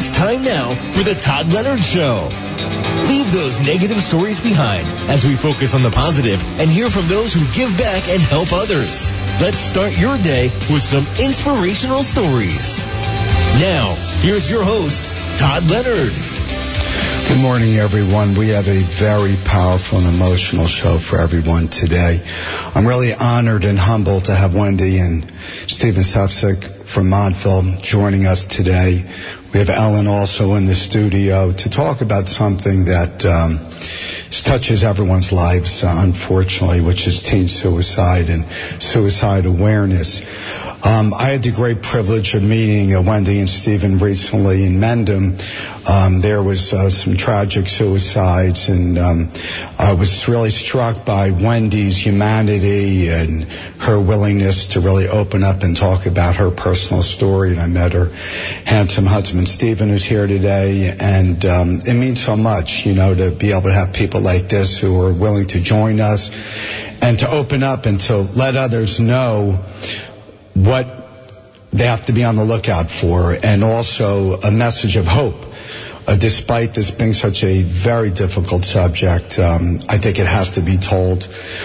It's time now for the Todd Leonard Show. Leave those negative stories behind as we focus on the positive and hear from those who give back and help others. Let's start your day with some inspirational stories. Now, here's your host, Todd Leonard. Good morning, everyone. We have a very powerful and emotional show for everyone today. I'm really honored and humbled to have Wendy and Stephen Sefcik from Montville joining us today. We have Ellen also in the studio to talk about something that touches everyone's lives, unfortunately, which is teen suicide and suicide awareness. I had the great privilege of meeting Wendy and Stephen recently in Mendham. There was some tragic suicides, and I was really struck by Wendy's humanity and her willingness to really open up and talk about her personal story. And I met her handsome husband, Stephen, who's here today, and it means so much, to be able to have people like this who are willing to join us and to open up and to let others know what they have to be on the lookout for, and also a message of hope. Despite this being such a very difficult subject, I think it has to be told.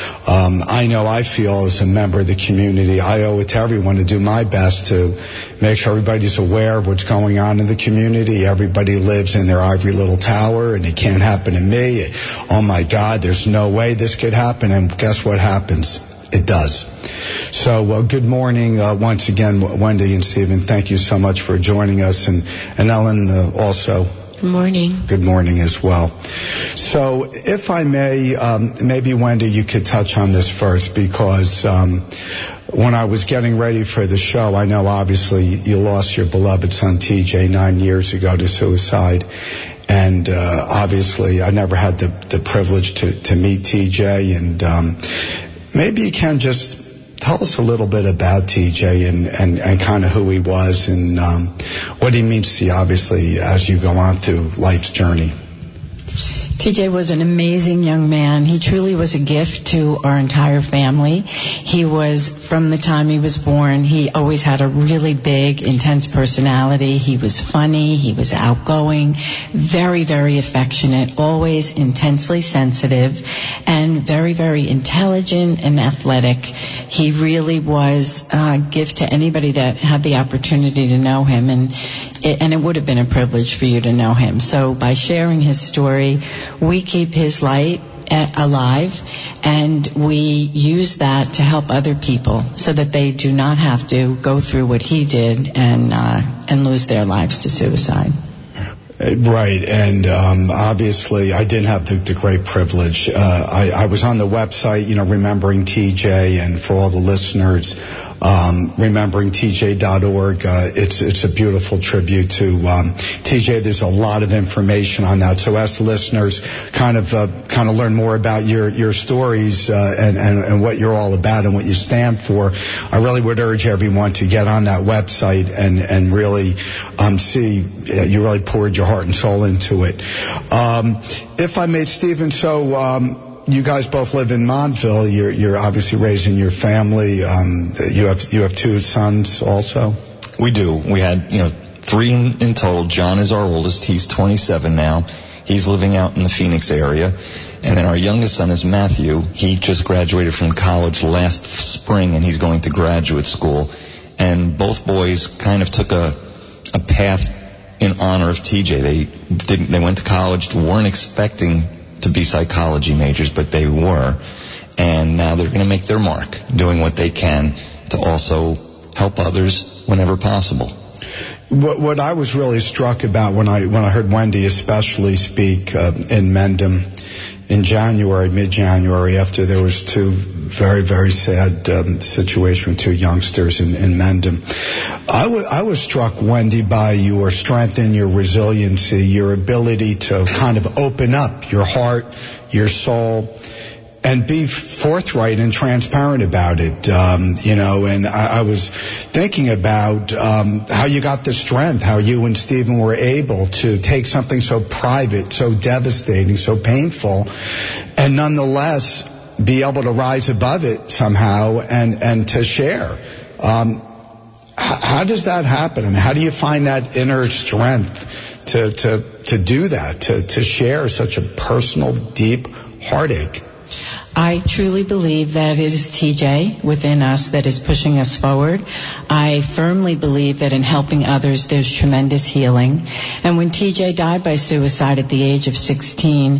I know I feel as a member of the community, I owe it to everyone to do my best to make sure everybody's aware of what's going on in the community. Everybody lives in their ivory little tower, and it can't happen to me. Oh my God, there's no way this could happen. And guess what happens? It does. So good morning once again, Wendy and Stephen. Thank you so much for joining us, and Ellen also. Good morning. Good morning as well. So if I may, maybe Wendy, you could touch on this first, because when I was getting ready for the show, I know obviously you lost your beloved son TJ 9 years ago to suicide. And obviously I never had the privilege to meet TJ, and maybe you can just tell us a little bit about TJ and kind of who he was and what he means to you, obviously, as you go on through life's journey. TJ was an amazing young man. He truly was a gift to our entire family. He was, from the time he was born, he always had a really big, intense personality. He was funny. He was outgoing, very, very affectionate, always intensely sensitive, and very, very intelligent and athletic. He really was a gift to anybody that had the opportunity to know him, and it would have been a privilege for you to know him. So by sharing his story, we keep his light alive, and we use that to help other people so that they do not have to go through what he did and lose their lives to suicide. Right, and obviously I didn't have the great privilege. I was on the website, remembering TJ, and for all the listeners, rememberingtj.org. It's a beautiful tribute to TJ. There's a lot of information on that. So as the listeners kind of learn more about your stories and what you're all about and what you stand for, I really would urge everyone to get on that website and really see you really poured your heart and soul into it. If I may, Stephen, so you guys both live in Montville. You're obviously raising your family. You have two sons also? We do. We had, 3 in total. John is our oldest. He's 27 now. He's living out in the Phoenix area. And then our youngest son is Matthew. He just graduated from college last spring, and he's going to graduate school. And both boys kind of took a path in honor of TJ. They went to college, weren't expecting to be psychology majors, but they were. And now they're going to make their mark, doing what they can to also help others whenever possible. What I was really struck about when I heard Wendy especially speak in Mendham in mid-January, after there was two very, very sad situation with two youngsters in Mendham. I was struck, Wendy, by your strength and your resiliency, your ability to kind of open up your heart, your soul, and be forthright and transparent about it, and I was thinking about how you got the strength, how you and Stephen were able to take something so private, so devastating, so painful, and nonetheless be able to rise above it somehow and to share. How does that happen? I mean, how do you find that inner strength to do that, to share such a personal, deep heartache? I truly believe that it is TJ within us that is pushing us forward. I firmly believe that in helping others, there's tremendous healing. And when TJ died by suicide at the age of 16,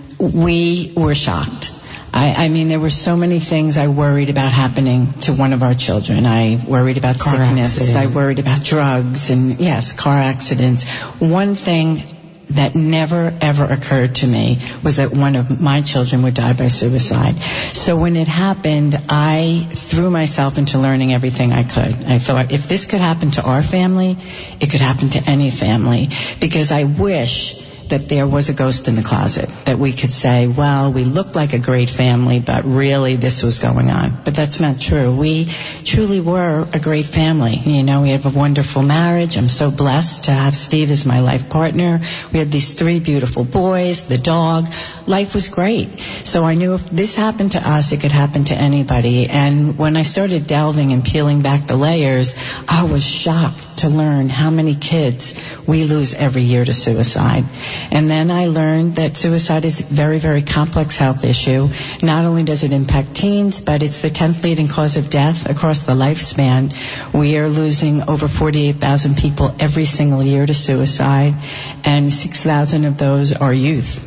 we were shocked. I mean, there were so many things I worried about happening to one of our children. I worried about car sickness. Accident. I worried about drugs and, yes, car accidents. One thing that never, ever occurred to me was that one of my children would die by suicide. So when it happened, I threw myself into learning everything I could. I thought, if this could happen to our family, it could happen to any family. Because I wish that there was a ghost in the closet, that we could say, well, we looked like a great family, but really this was going on. But that's not true. We truly were a great family. You know, we have a wonderful marriage. I'm so blessed to have Steve as my life partner. We had these 3 beautiful boys, the dog. Life was great. So I knew if this happened to us, it could happen to anybody. And when I started delving and peeling back the layers, I was shocked to learn how many kids we lose every year to suicide. And then I learned that suicide is a very, very complex health issue. Not only does it impact teens, but it's the 10th leading cause of death across the lifespan. We are losing over 48,000 people every single year to suicide, and 6,000 of those are youth.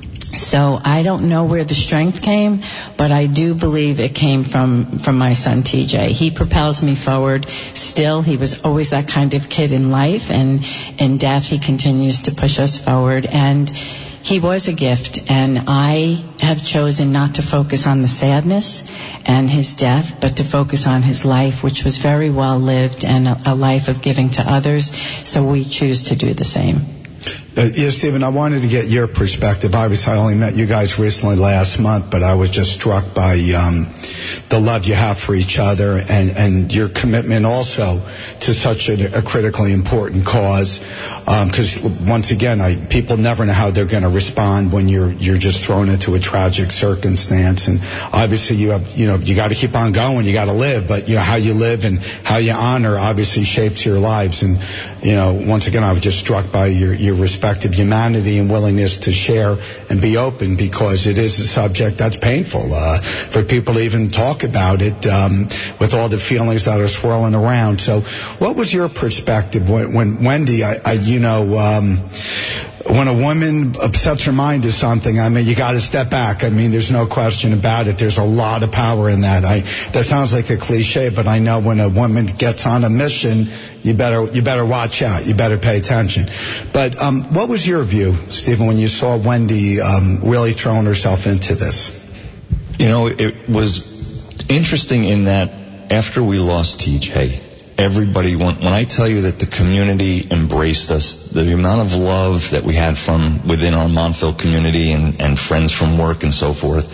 So I don't know where the strength came, but I do believe it came from my son TJ. He propels me forward. Still, he was always that kind of kid in life, and in death he continues to push us forward. And he was a gift, and I have chosen not to focus on the sadness and his death, but to focus on his life, which was very well lived and a life of giving to others. So we choose to do the same. Yeah, Stephen, I wanted to get your perspective. Obviously, I only met you guys recently last month, but I was just struck by the love you have for each other and your commitment also to such a critically important cause. Because once again, people never know how they're going to respond when you're just thrown into a tragic circumstance. And obviously, you got to keep on going. You got to live, but how you live and how you honor obviously shapes your lives. And once again, I was just struck by your respect of humanity and willingness to share and be open, because it is a subject that's painful for people to even talk about it with all the feelings that are swirling around. So what was your perspective when Wendy, when a woman sets her mind to something, I mean, you got to step back. I mean, there's no question about it. There's a lot of power in that. That sounds like a cliche, but I know when a woman gets on a mission, you better watch out. You better pay attention. But what was your view, Stephen, when you saw Wendy really throwing herself into this? It was interesting in that after we lost TJ, everybody, when I tell you that the community embraced us, the amount of love that we had from within our Montville community and friends from work and so forth,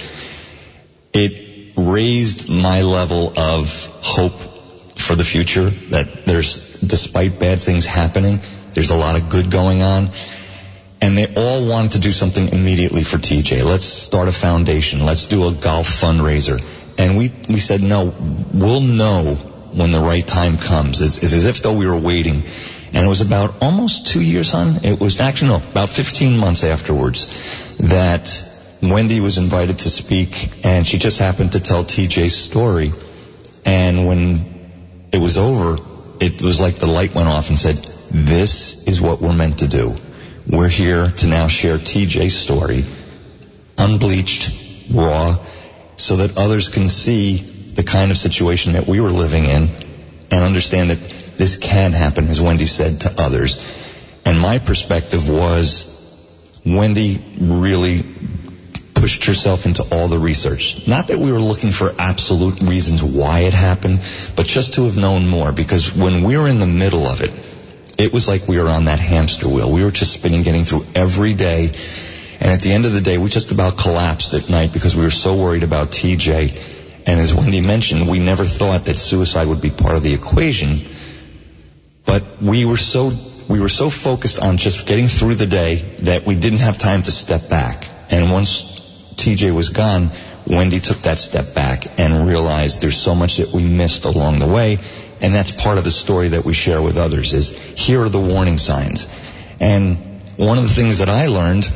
it raised my level of hope for the future, that despite bad things happening, there's a lot of good going on. And they all wanted to do something immediately for TJ. Let's start a foundation. Let's do a golf fundraiser. And we said, no, we'll know when the right time comes. It's as if though we were waiting. And it was about almost 2 years, hon. It was actually, no, about 15 months afterwards that Wendy was invited to speak, and she just happened to tell TJ's story. And when it was over, it was like the light went off and said, this is what we're meant to do. We're here to now share TJ's story, unbleached, raw, so that others can see the kind of situation that we were living in and understand that this can happen, as Wendy said, to others. And my perspective was Wendy really pushed herself into all the research. Not that we were looking for absolute reasons why it happened, but just to have known more, because when we were in the middle of it, it was like we were on that hamster wheel. We were just spinning, getting through every day. And at the end of the day, we just about collapsed at night because we were so worried about TJ. And as Wendy mentioned, we never thought that suicide would be part of the equation. But we were so focused on just getting through the day that we didn't have time to step back. And once TJ was gone, Wendy took that step back and realized there's so much that we missed along the way. And that's part of the story that we share with others, is here are the warning signs. And one of the things that I learned,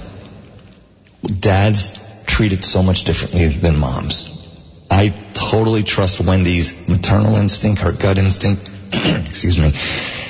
dads treat it so much differently than moms. I totally trust Wendy's maternal instinct, her gut instinct, excuse me.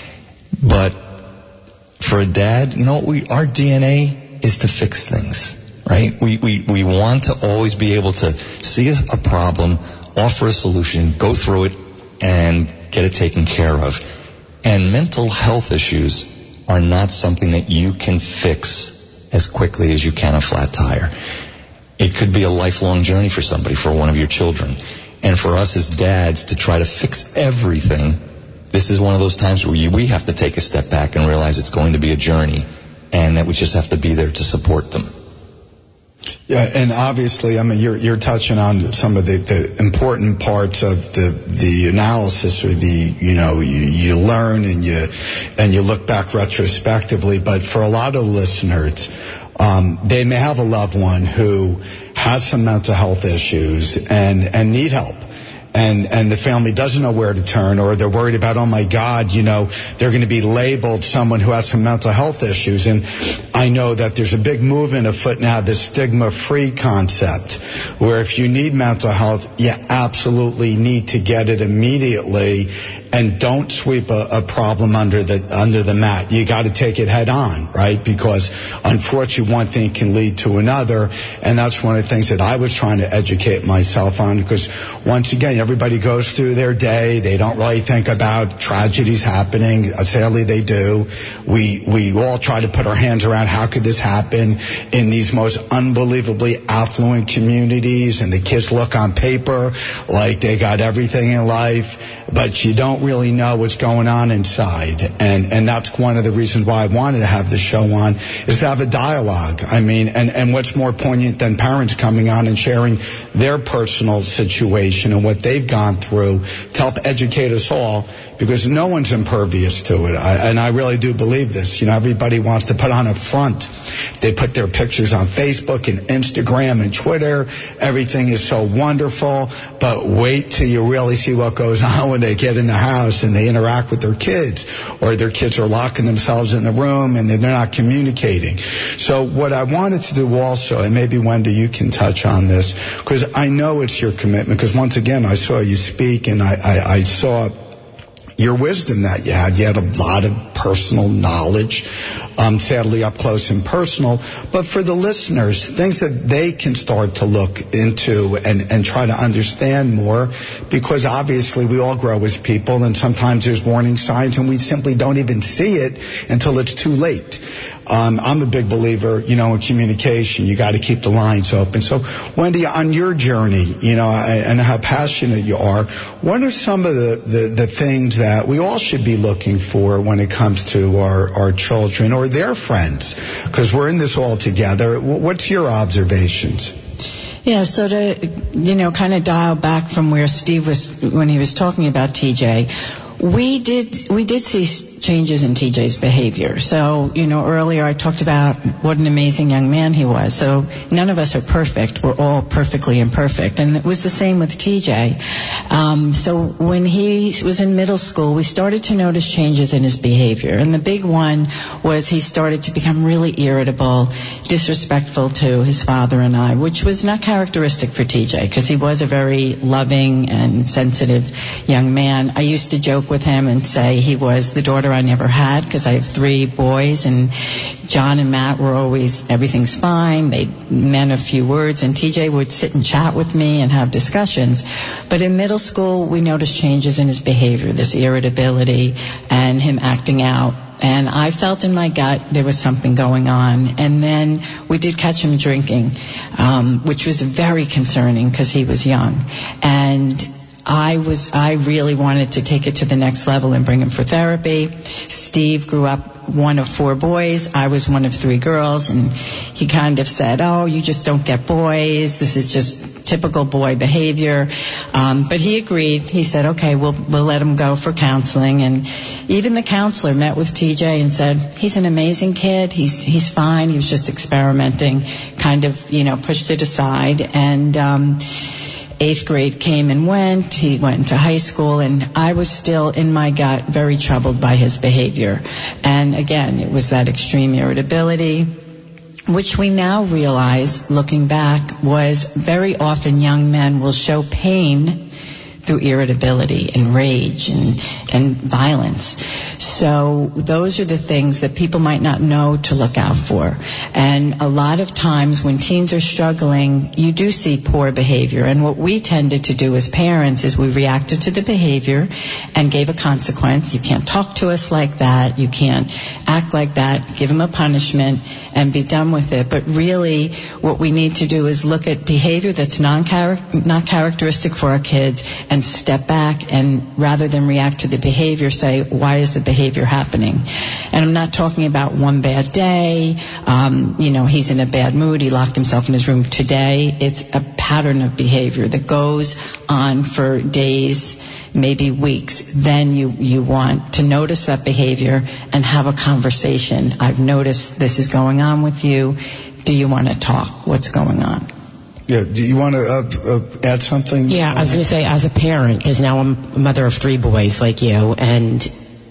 But for a dad, you know, our DNA is to fix things, right? We want to always be able to see a problem, offer a solution, go through it, and get it taken care of. And mental health issues are not something that you can fix as quickly as you can a flat tire. It could be a lifelong journey for somebody, for one of your children. And for us as dads to try to fix everything, this is one of those times where we have to take a step back and realize it's going to be a journey, and that we just have to be there to support them. Yeah, and obviously, I mean, you're touching on some of the important parts of the analysis, or you learn and you look back retrospectively. But for a lot of listeners, they may have a loved one who has some mental health issues and need help. And the family doesn't know where to turn, or they're worried about, oh my God, they're going to be labeled someone who has some mental health issues. And I know that there's a big movement afoot now, this stigma-free concept, where if you need mental health, you absolutely need to get it immediately, and don't sweep a problem under the mat. You got to take it head on, right? Because unfortunately, one thing can lead to another, and that's one of the things that I was trying to educate myself on. Because once again, everybody goes through their day. They don't really think about tragedies happening. Sadly, they do. We all try to put our hands around how could this happen in these most unbelievably affluent communities, and the kids look on paper like they got everything in life, but you don't really know what's going on inside. And that's one of the reasons why I wanted to have the show on, is to have a dialogue. I mean, and what's more poignant than parents coming on and sharing their personal situation and what they've gone through to help educate us all, because no one's impervious to it. And I really do believe this. Everybody wants to put on a front. They put their pictures on Facebook and Instagram and Twitter. Everything is so wonderful, but wait till you really see what goes on when they get in the house and they interact with their kids, or their kids are locking themselves in the room and they're not communicating. So what I wanted to do also, and maybe Wendy, you can touch on this, because I know it's your commitment, because once again, I saw you speak, and I saw your wisdom that you had. You had a lot of personal knowledge, sadly up close and personal. But for the listeners, things that they can start to look into and try to understand more, because obviously we all grow as people, and sometimes there's warning signs and we simply don't even see it until it's too late. I'm a big believer, in communication. You got to keep the lines open. So, Wendy, on your journey, and how passionate you are, what are some of the things that we all should be looking for when it comes to our children or their friends? Because we're in this all together. What's your observations? Yeah, so to, kind of dial back from where Steve was when he was talking about TJ, we did see changes in TJ's behavior. So, earlier I talked about what an amazing young man he was. So none of us are perfect. We're all perfectly imperfect. And it was the same with TJ. So when he was in middle school, we started to notice changes in his behavior. And the big one was he started to become really irritable, disrespectful to his father and I, which was not characteristic for TJ, because he was a very loving and sensitive young man. I used to joke with him and say he was the daughter I never had, because I have 3 boys, and John and Matt were always, everything's fine. They meant a few words, and TJ would sit and chat with me and have discussions. But in middle school, we noticed changes in his behavior, this irritability and him acting out. And I felt in my gut there was something going on. And then we did catch him drinking, which was very concerning because he was young. And I really wanted to take it to the next level and bring him for therapy. Steve grew up one of 4 boys. I was one of 3 girls, and he kind of said, "Oh, you just don't get boys. This is just typical boy behavior." But he agreed. He said, "Okay, we'll let him go for counseling." And even the counselor met with TJ and said, "He's an amazing kid. He's fine. He was just experimenting." Kind of, pushed it aside. And 8th grade came and went. He went into high school, and I was still in my gut very troubled by his behavior. And again, it was that extreme irritability, which we now realize, looking back, was very often young men will show pain through irritability and rage and violence. So those are the things that people might not know to look out for. And a lot of times when teens are struggling, you do see poor behavior. And what we tended to do as parents is we reacted to the behavior and gave a consequence. You can't talk to us like that. You can't act like that. Give them a punishment and be done with it. But really what we need to do is look at behavior that's not characteristic for our kids and step back, and rather than react to the behavior, say, why is the behavior happening? And I'm not talking about one bad day, he's in a bad mood, he locked himself in his room today. It's a pattern of behavior that goes on for days, maybe weeks. Then you want to notice that behavior and have a conversation. I've noticed this is going on with you. Do you want to talk? What's going on? Yeah, do you want to add something? Yeah, I was going to say, as a parent, because now I'm a mother of 3 boys like you, and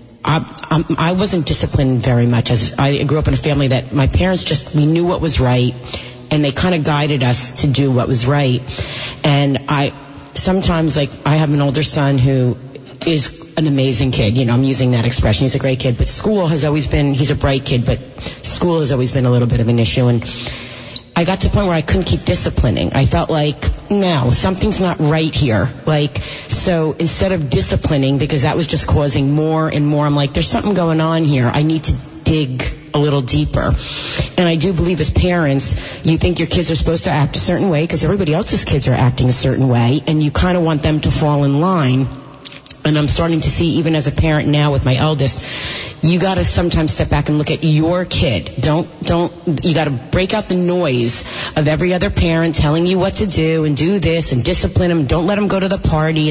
I wasn't disciplined very much. As I grew up in a family that my parents we knew what was right, and they kind of guided us to do what was right. And I have an older son who is an amazing kid. I'm using that expression. He's a great kid, but he's a bright kid, but school has always been a little bit of an issue. And I got to the point where I couldn't keep disciplining. I felt like, no, something's not right here. So instead of disciplining, because that was just causing more and more, I'm like, there's something going on here. I need to dig a little deeper. And I do believe as parents, you think your kids are supposed to act a certain way because everybody else's kids are acting a certain way, and you kind of want them to fall in line. And I'm starting to see, even as a parent now with my eldest, you got to sometimes step back and look at your kid. You got to break out the noise of every other parent telling you what to do and do this and discipline them. Don't let them go to the party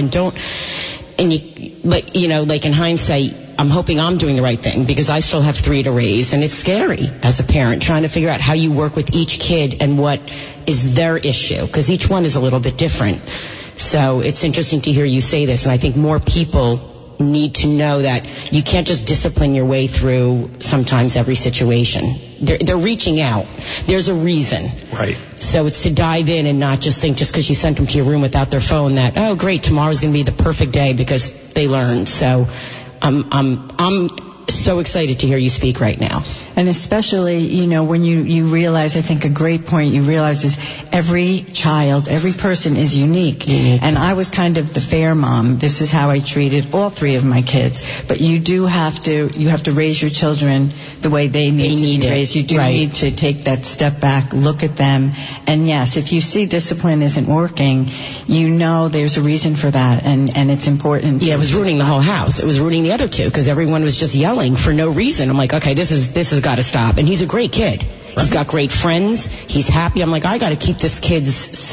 like in hindsight, I'm hoping I'm doing the right thing because I still have 3 to raise, and it's scary as a parent trying to figure out how you work with each kid and what is their issue, because each one is a little bit different. So it's interesting to hear you say this, and I think more people need to know that you can't just discipline your way through sometimes every situation. They're reaching out. There's a reason. Right. So it's to dive in and not just think just because you sent them to your room without their phone that, oh great, tomorrow's going to be the perfect day because they learned. So I'm so excited to hear you speak right now. And especially, when you realize, I think a great point you realize is every child, every person is unique. And I was kind of the fair mom. This is how I treated all 3 of my kids. But you have to raise your children the way they need to be raised. You do need to take that step back, look at them. And yes, if you see discipline isn't working, there's a reason for that. And it's important. Yeah, it was ruining the whole house. It was ruining the other 2 because everyone was just yelling for no reason. I'm like, okay, this has got to stop. And he's a great kid. He's got great friends. He's happy. I'm like, I got to keep this kid's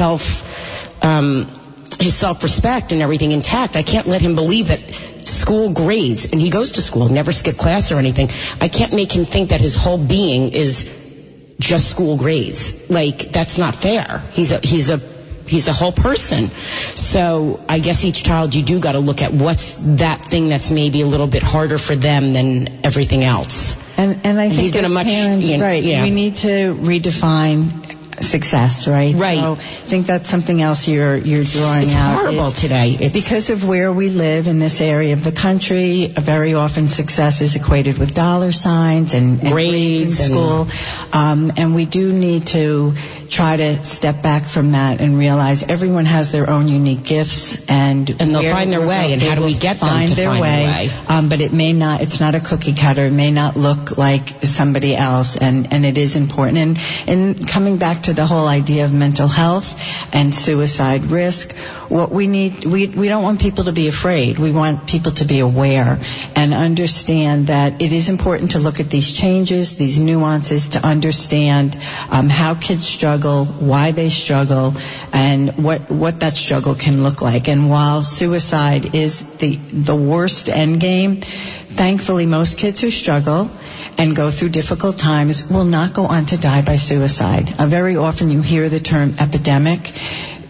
his self-respect and everything intact. I can't let him believe that school grades, and he goes to school, never skip class or anything. I can't make him think that his whole being is just school grades. That's not fair. He's a whole person. So I guess each child, you do got to look at what's that thing that's maybe a little bit harder for them than everything else. And I think as parents, we need to redefine success, right? Right. So I think that's something else you're drawing out. It's horrible today. It's because of where we live in this area of the country, very often success is equated with dollar signs and grades in school. And we do need to try to step back from that and realize everyone has their own unique gifts, and they'll find their way. And how do we get them to find their way? But it's not a cookie cutter. It may not look like somebody else, and it is important. And coming back to the whole idea of mental health and suicide risk, what we need, we don't want people to be afraid. We want people to be aware and understand that it is important to look at these changes, these nuances, to understand how kids struggle, why they struggle, and what that struggle can look like. And while suicide is the worst end game, thankfully most kids who struggle and go through difficult times will not go on to die by suicide. Very often you hear the term epidemic.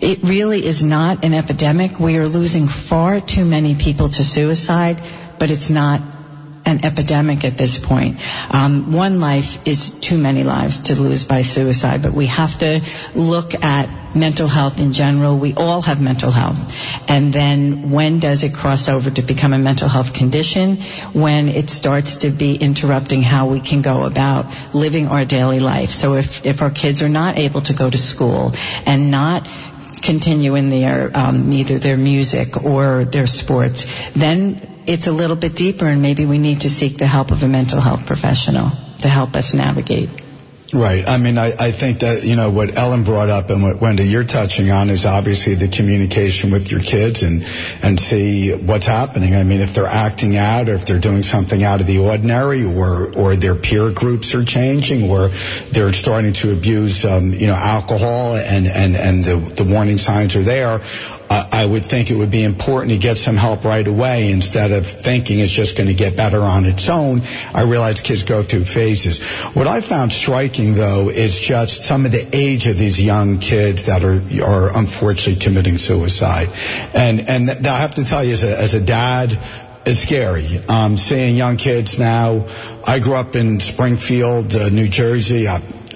it really is not an epidemic. We are losing far too many people to suicide, but it's not an epidemic at this point. One life is too many lives to lose by suicide, but we have to look at mental health in general. We all have mental health. And then when does it cross over to become a mental health condition? When it starts to be interrupting how we can go about living our daily life. So if our kids are not able to go to school and not continue in their either their music or their sports, then it's a little bit deeper, and maybe we need to seek the help of a mental health professional to help us navigate. Right. I mean, I think that, what Ellen brought up and what, Wendy, you're touching on is obviously the communication with your kids and see what's happening. I mean, if they're acting out or if they're doing something out of the ordinary or their peer groups are changing or they're starting to abuse, alcohol and the warning signs are there, I would think it would be important to get some help right away instead of thinking it's just going to get better on its own. I realize kids go through phases. What I found striking, though, is just some of the age of these young kids that are unfortunately committing suicide. And I have to tell you, as a dad, it's scary. Seeing young kids now. I grew up in Springfield, New Jersey.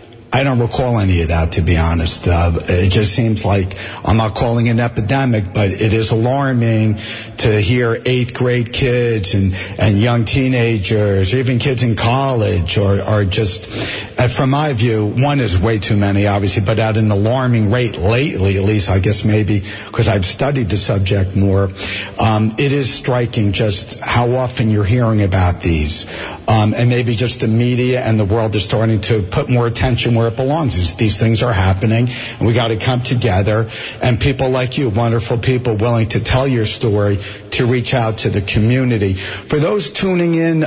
I don't recall any of that, to be honest. It just seems like, I'm not calling it an epidemic, but it is alarming to hear 8th grade kids and young teenagers, even kids in college are just, from my view, one is way too many, obviously, but at an alarming rate lately, at least, I guess maybe because I've studied the subject more. It is striking just how often you're hearing about these. And maybe just the media and the world is starting to put more attention where it belongs. These things are happening, and we got to come together. And people like you, wonderful people, willing to tell your story, to reach out to the community. For those tuning in,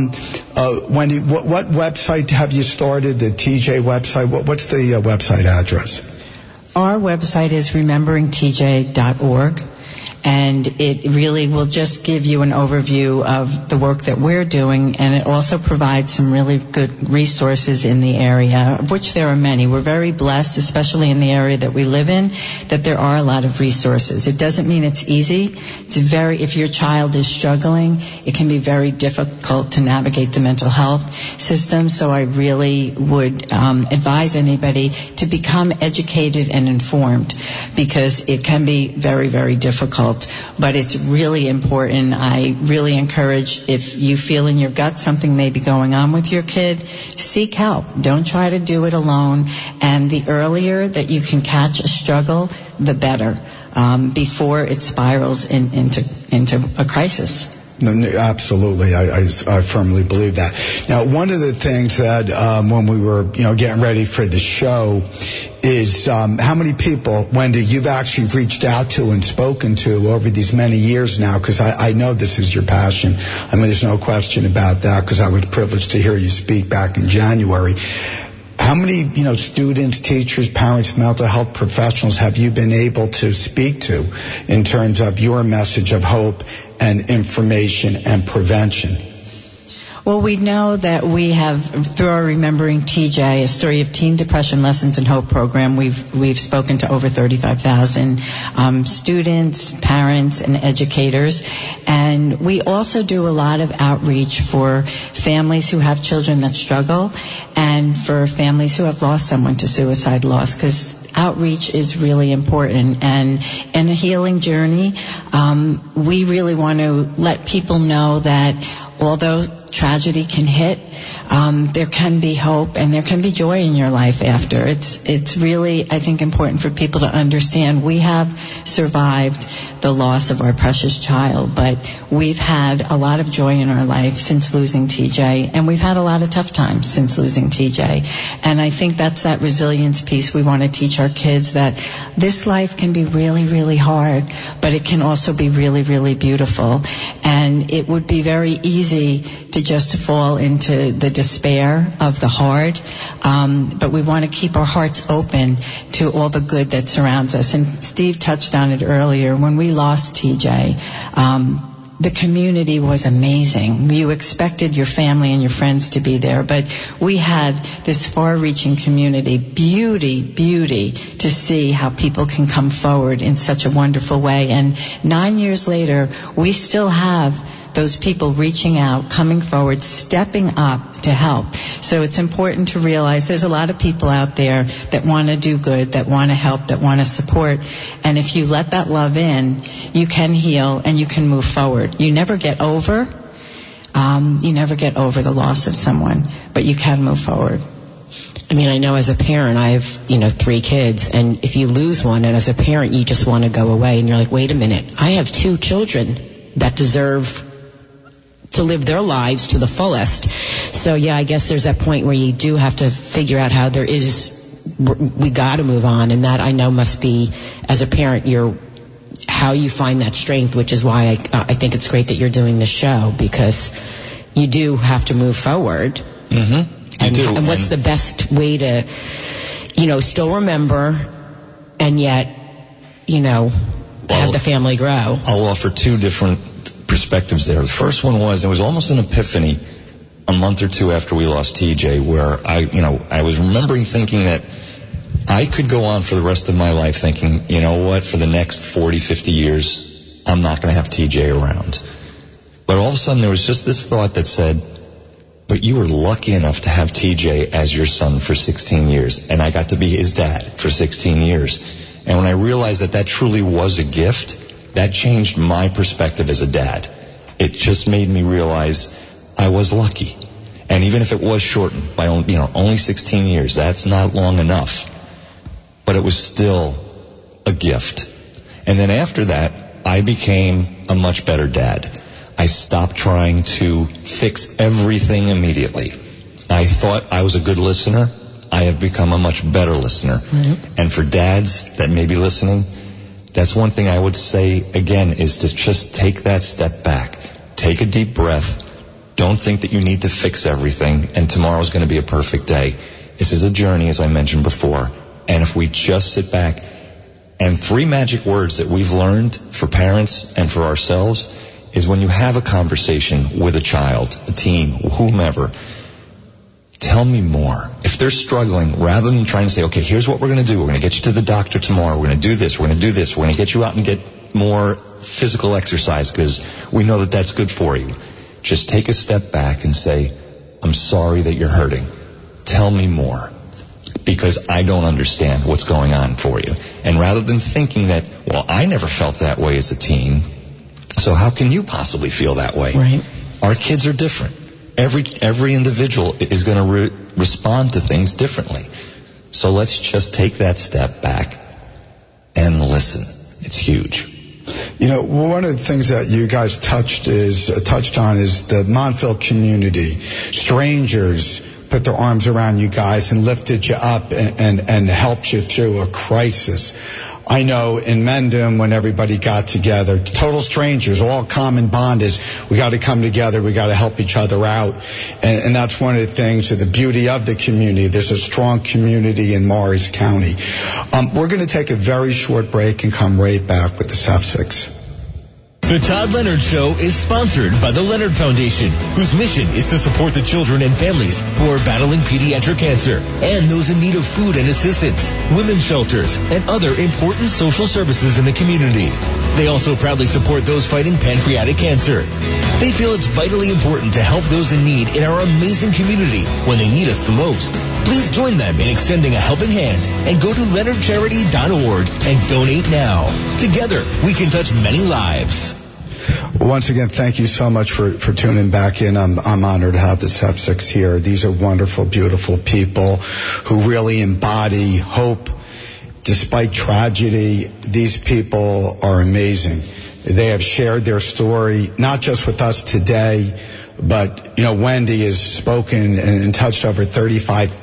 Wendy, what website have you started? The TJ website. What's the website address? Our website is rememberingtj.org. And it really will just give you an overview of the work that we're doing, and it also provides some really good resources in the area, of which there are many. We're very blessed, especially in the area that we live in, that there are a lot of resources. It doesn't mean it's easy. If your child is struggling, it can be very difficult to navigate the mental health system. So I really would advise anybody to become educated and informed, because it can be very, very difficult. But it's really important. I really encourage, if you feel in your gut something may be going on with your kid, seek help. Don't try to do it alone. And the earlier that you can catch a struggle, the better, before it spirals into a crisis. No, absolutely. I firmly believe that. Now, one of the things that when we were getting ready for the show is how many people, Wendy, you've actually reached out to and spoken to over these many years now, because I know this is your passion. I mean, there's no question about that, because I was privileged to hear you speak back in January. How many, students, teachers, parents, mental health professionals have you been able to speak to in terms of your message of hope and information and prevention? Well, we know that we have, through our Remembering TJ, a Story of Teen Depression Lessons and Hope program, we've spoken to over 35,000 students, parents, and educators. And we also do a lot of outreach for families who have children that struggle, and for families who have lost someone to suicide loss, because outreach is really important. And in a healing journey, we really want to let people know that although tragedy can hit, there can be hope and there can be joy in your life after. It's really, I think, important for people to understand we have survived the loss of our precious child, but we've had a lot of joy in our life since losing TJ, and we've had a lot of tough times since losing TJ. And I think that's that resilience piece we want to teach our kids, that this life can be really, really hard, but it can also be really, really beautiful. And it would be very easy to just fall into the despair of the hard, but we want to keep our hearts open to all the good that surrounds us. And Steve touched on it earlier. When we lost TJ, the community was amazing. You expected your family and your friends to be there, but we had this far-reaching community, beauty to see how people can come forward in such a wonderful way. And 9 years later, we still have those people reaching out, coming forward, stepping up to help. So it's important to realize there's a lot of people out there that want to do good, that want to help, that want to support. And if you let that love in, you can heal and you can move forward. You never get over the loss of someone, but you can move forward. I mean, I know as a parent, I have, 3 kids, and if you lose one, and as a parent, you just want to go away, and you're like, wait a minute, I have 2 children that deserve to live their lives to the fullest. So yeah, I guess there's that point where you do have to figure out how we got to move on, and that I know must be, as a parent, how you find that strength, which is why I think it's great that you're doing the show, because you do have to move forward. Mm-hmm. And what's the best way to, still remember and yet, have the family grow? I'll offer 2 different perspectives there. The first one was, it was almost an epiphany a month or 2 after we lost TJ, where I was remembering thinking that I could go on for the rest of my life thinking, you know what, for the next 40, 50 years, I'm not going to have TJ around. But all of a sudden there was just this thought that said, but you were lucky enough to have TJ as your son for 16 years, and I got to be his dad for 16 years. And when I realized that truly was a gift, that changed my perspective as a dad. It just made me realize I was lucky. And even if it was shortened by only 16 years, that's not long enough. But it was still a gift. And then after that, I became a much better dad. I stopped trying to fix everything immediately. I thought I was a good listener. I have become a much better listener. Mm-hmm. And for dads that may be listening, that's one thing I would say, again, is to just take that step back. Take a deep breath. Don't think that you need to fix everything and tomorrow's going to be a perfect day. This is a journey, as I mentioned before. And if we just sit back, and 3 magic words that we've learned for parents and for ourselves is when you have a conversation with a child, a teen, whomever, tell me more. If they're struggling, rather than trying to say, okay, here's what we're going to do. We're going to get you to the doctor tomorrow. We're going to do this. We're going to do this. We're going to get you out and get more physical exercise because we know that that's good for you. Just take a step back and say, I'm sorry that you're hurting. Tell me more, because I don't understand what's going on for you. And rather than thinking that, well, I never felt that way as a teen, so how can you possibly feel that way? Right. Our kids are different. Every individual is going to respond to things differently. So let's just take that step back and listen. It's huge. One of the things that you guys touched on is the Montville community. Strangers put their arms around you guys and lifted you up and helped you through a crisis. I know in Mendham, when everybody got together, total strangers, all common bond is we got to come together, we got to help each other out. And that's one of the things of the beauty of the community. There's a strong community in Morris County. We're going to take a very short break and come right back with the F6. The Todd Leonard Show is sponsored by the Leonard Foundation, whose mission is to support the children and families who are battling pediatric cancer and those in need of food and assistance, women's shelters, and other important social services in the community. They also proudly support those fighting pancreatic cancer. They feel it's vitally important to help those in need in our amazing community when they need us the most. Please join them in extending a helping hand and go to leonardcharity.org and donate now. Together, we can touch many lives. Once again, thank you so much for tuning back in. I'm honored to have the F6 here. These are wonderful, beautiful people who really embody hope. Despite tragedy, these people are amazing. They have shared their story, not just with us today, but, Wendy has spoken and touched over 35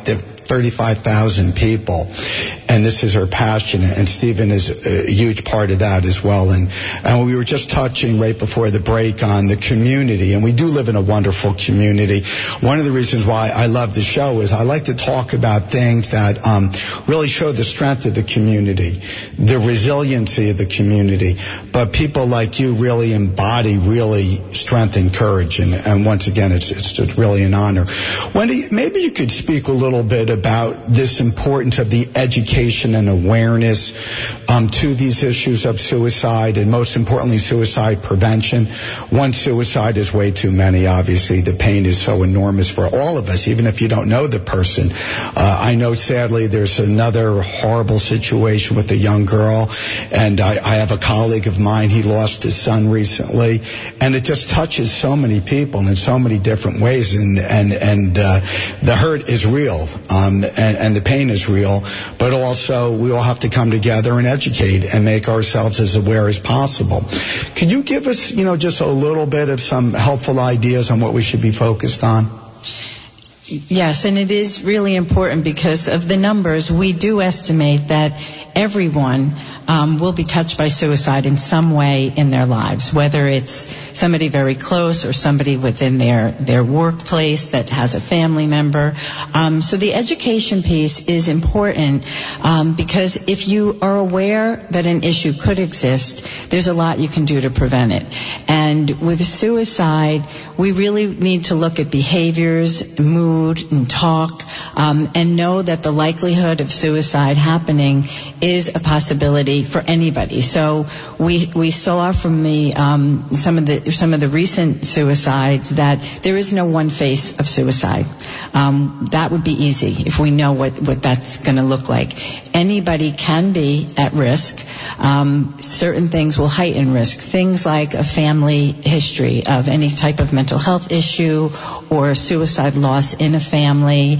35,000 people, and this is her passion, and Stephen is a huge part of that as well. And we were just touching right before the break on the community, and we do live in a wonderful community. One of the reasons why I love the show is I like to talk about things that really show the strength of the community, the resiliency of the community, but people like you really embody really strength and courage, and once again, it's really an honor. Wendy, maybe you could speak a little bit about this importance of the education and awareness to these issues of suicide, and most importantly, suicide prevention. One suicide is way too many, obviously. The pain is so enormous for all of us, even if you don't know the person. I know, sadly, there's another horrible situation with a young girl, and I have a colleague of mine, he lost his son recently, and it just touches so many people in so many different ways, and the hurt is real. And the pain is real, but also we all have to come together and educate and make ourselves as aware as possible. Can you give us, just a little bit of some helpful ideas on what we should be focused on? Yes, and it is really important because of the numbers. We do estimate that everyone will be touched by suicide in some way in their lives, whether it's somebody very close or somebody within their workplace that has a family member. So the education piece is important because if you are aware that an issue could exist, there's a lot you can do to prevent it. And with suicide, we really need to look at behaviors, mood, and talk, and know that the likelihood of suicide happening is a possibility for anybody. So we saw from the some of the recent suicides that there is no one face of suicide. That would be easy if we know what that's going to look like. Anybody can be at risk. Certain things will heighten risk. Things like a family history of any type of mental health issue or suicide loss in a family.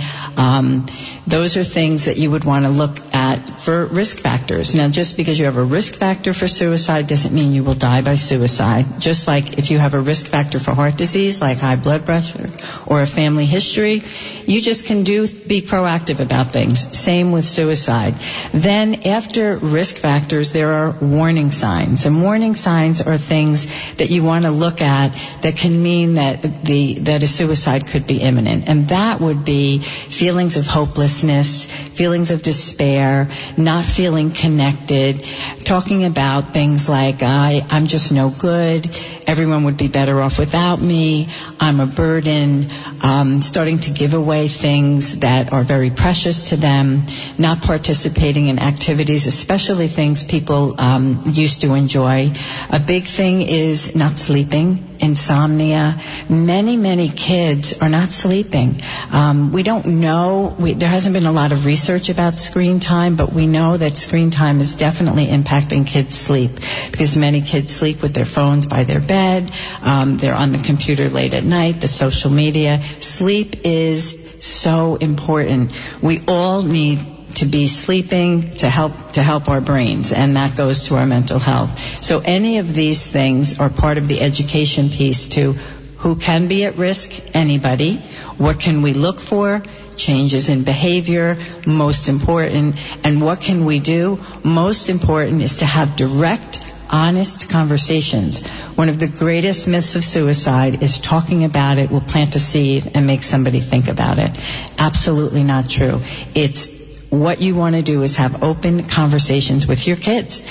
Those are things that you would want to look at for risk factors. Now, just because you have a risk factor for suicide doesn't mean you will die by suicide. Just like if you have a risk factor for heart disease, like high blood pressure, or a family history, you just can be proactive about things. Same with suicide. Then after risk factors, there are warning signs. And warning signs are things that you want to look at that can mean that a suicide could be imminent. And that would be feelings of hopelessness, feelings of despair, not feeling connected, talking about things like, I'm just no good, everyone would be better off without me, I'm a burden, starting to give away things that are very precious to them, not participating in activities, especially things people used to enjoy. A big thing is not sleeping, insomnia. Many kids are not sleeping. We don't know, there hasn't been a lot of research about screen time, but we know that screen time is definitely impacting kids' sleep because many kids sleep with their phones by their bed, they're on the computer late at night, the social media. Sleep is so important. We all need to be sleeping to help our brains, and that goes to our mental health. So any of these things are part of the education piece to who can be at risk, anybody. What can we look for? Changes in behavior, most important. And what can we do? Most important is to have direct, honest conversations. One of the greatest myths of suicide is talking about it will plant a seed and make somebody think about it. Absolutely not true. What you want to do is have open conversations with your kids.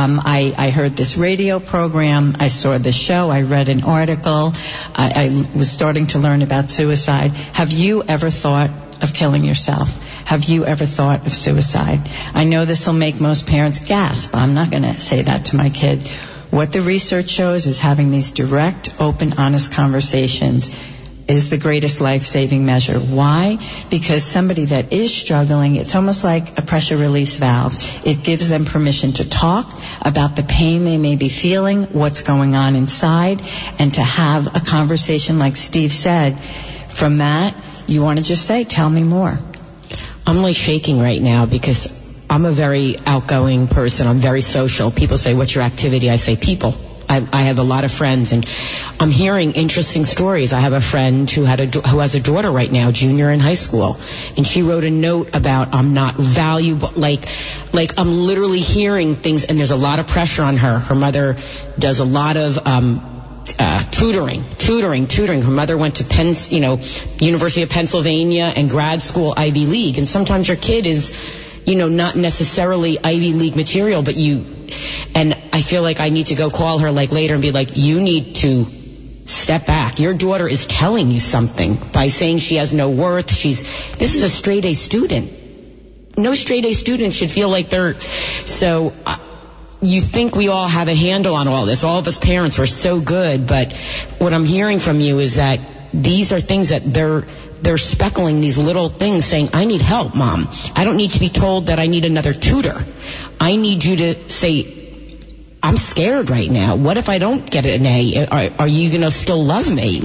I heard this radio program. I saw this show. I read an article. I was starting to learn about suicide. Have you ever thought of killing yourself? Have you ever thought of suicide? I know this will make most parents gasp. I'm not going to say that to my kid. What the research shows is having these direct, open, honest conversations is the greatest life-saving measure. Why? Because somebody that is struggling, it's almost like a pressure release valve. It gives them permission to talk about the pain they may be feeling, what's going on inside, and to have a conversation like Steve said. From that, you want to just say, tell me more. I'm really shaking right now because I'm a very outgoing person. I'm very social. People say, what's your activity? I say, people. I have a lot of friends, and I'm hearing interesting stories. I have a friend who has a daughter right now, junior in high school, and she wrote a note about I'm not valuable. Like I'm literally hearing things, and there's a lot of pressure on her. Her mother does a lot of tutoring. Her mother went to University of Pennsylvania and grad school Ivy League, and sometimes your kid is, not necessarily Ivy League material, but and I feel like I need to go call her later and be like, you need to step back. Your daughter is telling you something by saying she has no worth. This is a straight A student. No straight A student should feel like so you think we all have a handle on all this. All of us parents are so good, but what I'm hearing from you is that these are things that they're speckling these little things saying, I need help, Mom. I don't need to be told that I need another tutor. I need you to say, I'm scared right now. What if I don't get an A? Are you going to still love me?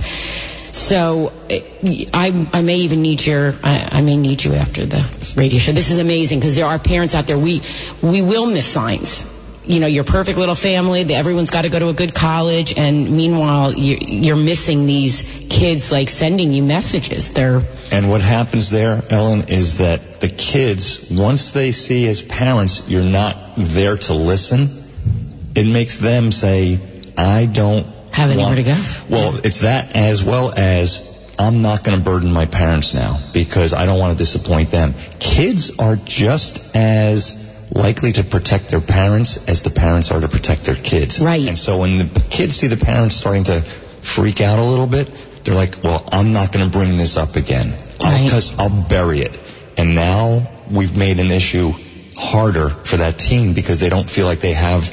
So I may even need I may need you after the radio show. This is amazing because there are parents out there. We will miss signs. Your perfect little family, everyone's got to go to a good college, and meanwhile, you're missing these kids, sending you messages. And what happens there, Ellen, is that the kids, once they see as parents you're not there to listen, it makes them say, I don't have anywhere to go. Well, it's that, as well as I'm not going to burden my parents now because I don't want to disappoint them. Kids are just as likely to protect their parents as the parents are to protect their kids. Right. And so when the kids see the parents starting to freak out a little bit, they're like, well, I'm not going to bring this up again because I'll bury it. And now we've made an issue harder for that teen because they don't feel like they have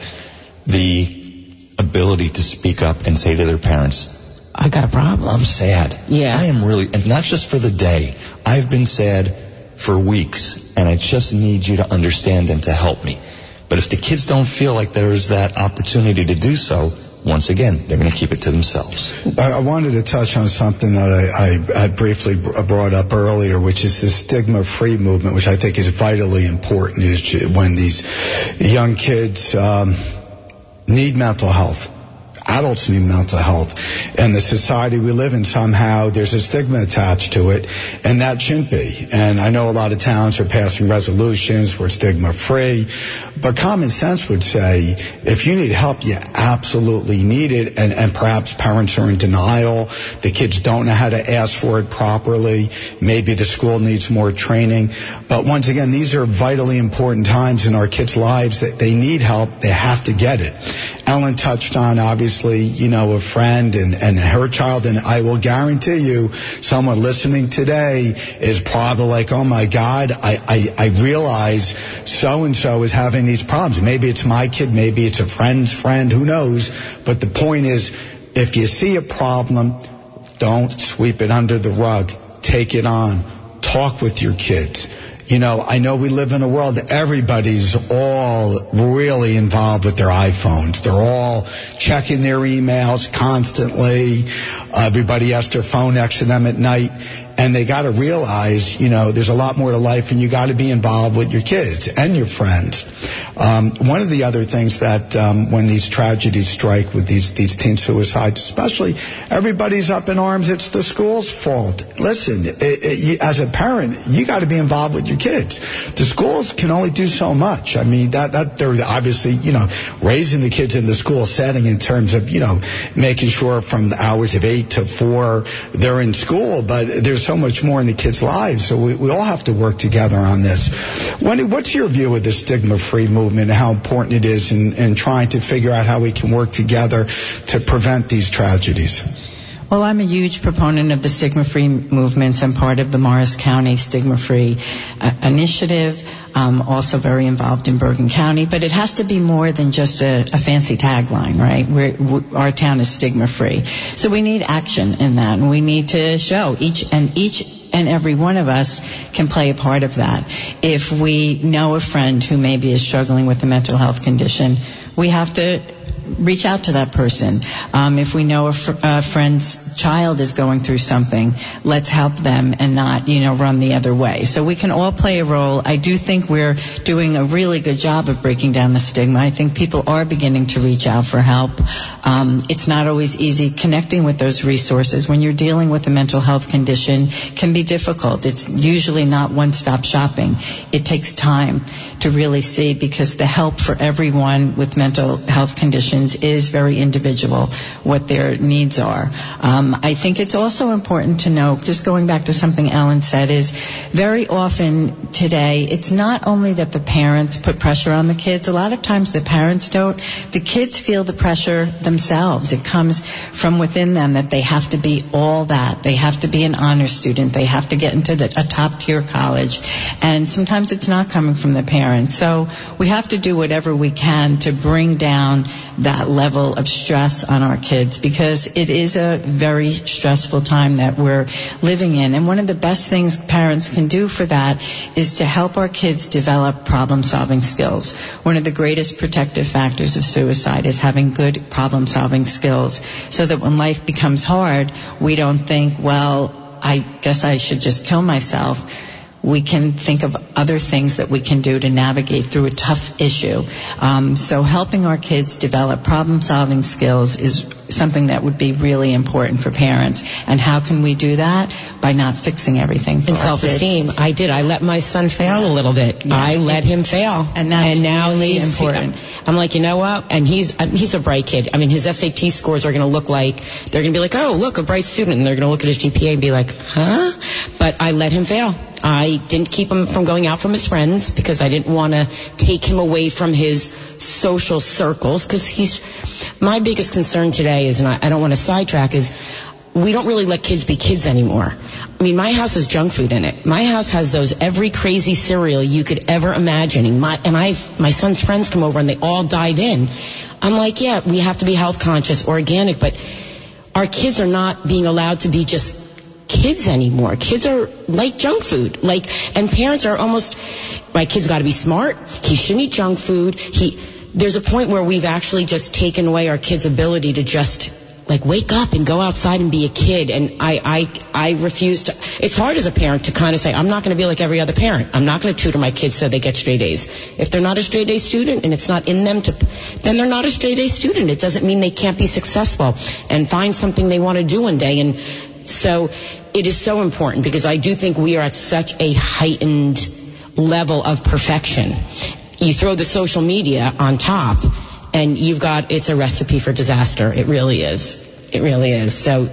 the ability to speak up and say to their parents, I got a problem. I'm sad. Yeah. I am really, and not just for the day. I've been sad for weeks, and I just need you to understand and to help me. But if the kids don't feel like there's that opportunity to do so, once again, they're going to keep it to themselves. I wanted to touch on something that I had briefly brought up earlier, which is the stigma-free movement, which I think is vitally important is when these young kids need mental health. Adults need mental health. And the society we live in, somehow there's a stigma attached to it, and that shouldn't be. And I know a lot of towns are passing resolutions where stigma-free, but common sense would say if you need help, you absolutely need it, and perhaps parents are in denial, the kids don't know how to ask for it properly, maybe the school needs more training. But once again, these are vitally important times in our kids' lives that they need help, they have to get it. Ellen touched on, obviously, a friend and her child, and I will guarantee you someone listening today is probably like, oh my God, I realize so-and-so is having these problems. Maybe it's my kid, maybe it's a friend's friend, who knows? But the point is, if you see a problem, don't sweep it under the rug. Take it on. Talk with your kids. I know we live in a world that everybody's all really involved with their iPhones. They're all checking their emails constantly. Everybody has their phone next to them at night. And they got to realize, there's a lot more to life, and you got to be involved with your kids and your friends. One of the other things that when these tragedies strike with these teen suicides, especially, everybody's up in arms. It's the school's fault. Listen, as a parent, you got to be involved with your kids. The schools can only do so much. I mean, that they're obviously, raising the kids in the school setting in terms of, making sure from the hours of 8 to 4 they're in school, but there's so much more in the kids' lives, so we all have to work together on this. Wendy, what's your view of the stigma-free movement and how important it is in trying to figure out how we can work together to prevent these tragedies? Well, I'm a huge proponent of the stigma-free movements. I'm part of the Morris County Stigma-Free Initiative, also very involved in Bergen County. But it has to be more than just a fancy tagline, right? Our town is stigma-free. So we need action in that, and we need to show each and every one of us can play a part of that. If we know a friend who maybe is struggling with a mental health condition, we have to reach out to that person. If we know a friend's child is going through something, let's help them and not, run the other way. So we can all play a role. I do think we're doing a really good job of breaking down the stigma. I think people are beginning to reach out for help. It's not always easy. Connecting with those resources when you're dealing with a mental health condition can be difficult. It's usually not one-stop shopping. It takes time to really see, because the help for everyone with mental health conditions is very individual, what their needs are. I think it's also important to know, just going back to something Ellen said, is very often today, it's not only that the parents put pressure on the kids. A lot of times the parents don't. The kids feel the pressure themselves. It comes from within them that they have to be all that. They have to be an honor student. They have to get into a top-tier college. And sometimes it's not coming from the parents. So we have to do whatever we can to bring down that level of stress on our kids, because it is a very stressful time that we're living in. And one of the best things parents can do for that is to help our kids develop problem-solving skills. One of the greatest protective factors of suicide is having good problem-solving skills, so that when life becomes hard, we don't think, well, I guess I should just kill myself. We can think of other things that we can do to navigate through a tough issue. So helping our kids develop problem-solving skills is something that would be really important for parents. And how can we do that? By not fixing everything for and our self-esteem. kids. I did. I let my son fail a little bit. Yeah. I let him fail. And that's now really he's important. I'm like, you know what? And he's a bright kid. I mean, his SAT scores are going to look like, they're going to be like, oh, look, a bright student. And they're going to look at his GPA and be like, huh? But I let him fail. I didn't keep him from going out from his friends, because I didn't want to take him away from his social circles, because my biggest concern today is, and I don't want to sidetrack, is we don't really let kids be kids anymore. I mean, my house has junk food in it. My house has every crazy cereal you could ever imagine. And my son's friends come over and they all dive in. I'm like, yeah, we have to be health conscious, organic, but our kids are not being allowed to be just kids anymore. Kids are like junk food. And parents are almost, my kid's got to be smart. He shouldn't eat junk food. There's a point where we've actually just taken away our kids' ability to just wake up and go outside and be a kid. And I refuse to. It's hard as a parent to kind of say, I'm not going to be like every other parent. I'm not going to tutor my kids so they get straight A's. If they're not a straight A student and it's not in them then they're not a straight A student. It doesn't mean they can't be successful and find something they want to do one day. And so it is so important, because I do think we are at such a heightened level of perfection. You throw the social media on top, and it's a recipe for disaster. It really is. It really is. So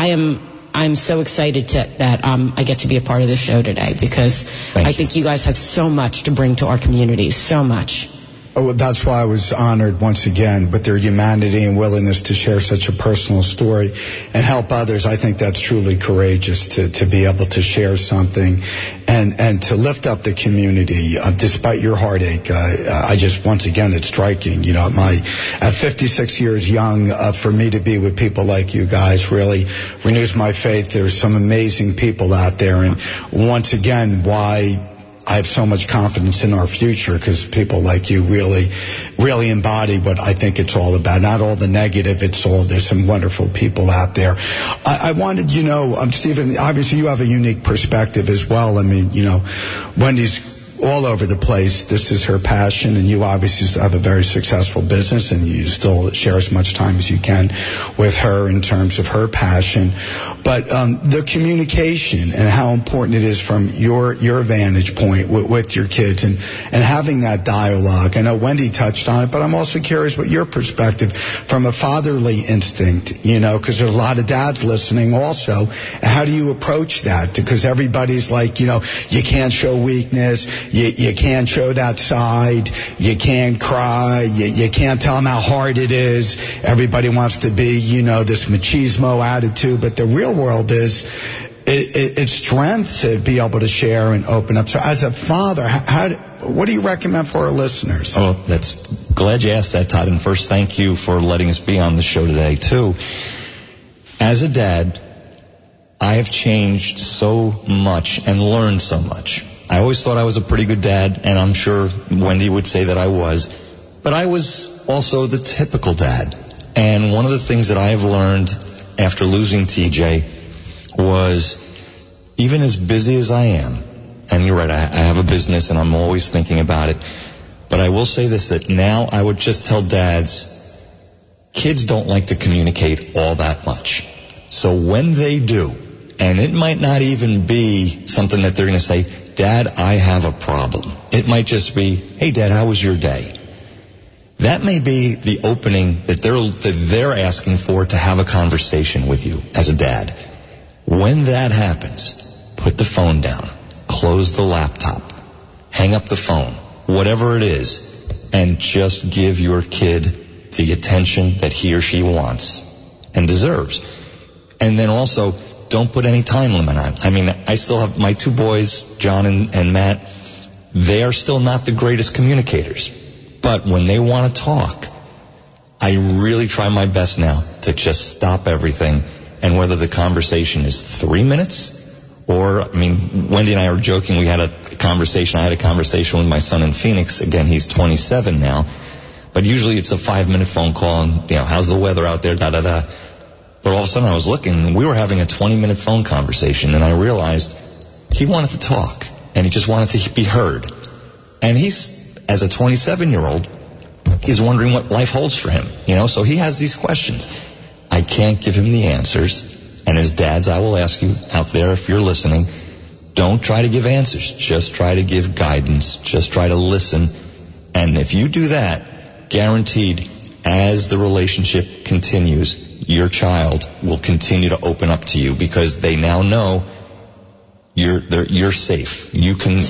I'm so excited that I get to be a part of this show today, because I think you guys have so much to bring to our communities. So much. Oh, that's why I was honored once again with their humanity and willingness to share such a personal story and help others. I think that's truly courageous to be able to share something and to lift up the community despite your heartache. I just, once again, it's striking. At 56 years young, for me to be with people like you guys really renews my faith. There's some amazing people out there, and once again, why I have so much confidence in our future, because people like you really, really embody what I think it's all about. Not all the negative, there's some wonderful people out there. I wanted, Stephen, obviously you have a unique perspective as well. I mean, Wendy's all over the place. This is her passion, and you obviously have a very successful business, and you still share as much time as you can with her in terms of her passion. But the communication and how important it is from your vantage point with your kids and having that dialogue. I know Wendy touched on it, but I'm also curious what your perspective from a fatherly instinct, because there's a lot of dads listening also. How do you approach that? Because everybody's like, you can't show weakness. You can't show that side. You can't cry. You can't tell them how hard it is. Everybody wants to be, this machismo attitude. But the real world is it's strength to be able to share and open up. So as a father, what do you recommend for our listeners? Oh, glad you asked that, Todd. And first, thank you for letting us be on the show today, too. As a dad, I have changed so much and learned so much. I always thought I was a pretty good dad, and I'm sure Wendy would say that I was. But I was also the typical dad. And one of the things that I have learned after losing TJ was, even as busy as I am, and you're right, I have a business and I'm always thinking about it, but I will say this, that now I would just tell dads, kids don't like to communicate all that much. So when they do, and it might not even be something that they're going to say, Dad, I have a problem. It might just be, hey, Dad, how was your day? That may be the opening that they're asking for to have a conversation with you as a dad. When that happens, put the phone down, close the laptop, hang up the phone, whatever it is, and just give your kid the attention that he or she wants and deserves. And then also, don't put any time limit on. I mean, I still have my two boys, John and Matt. They are still not the greatest communicators. But when they want to talk, I really try my best now to just stop everything. And whether the conversation is 3 minutes or, I mean, Wendy and I were joking. We had a conversation. I had a conversation with my son in Phoenix. Again, he's 27 now. But usually it's a 5-minute phone call and, how's the weather out there, da-da-da. But all of a sudden I was looking, and we were having a 20-minute phone conversation, and I realized he wanted to talk, and he just wanted to be heard. And he's, as a 27-year-old, he's wondering what life holds for him, so he has these questions. I can't give him the answers, and as dads, I will ask you out there, if you're listening, don't try to give answers. Just try to give guidance. Just try to listen. And if you do that, guaranteed, as the relationship continues, your child will continue to open up to you because they now know you're safe. You're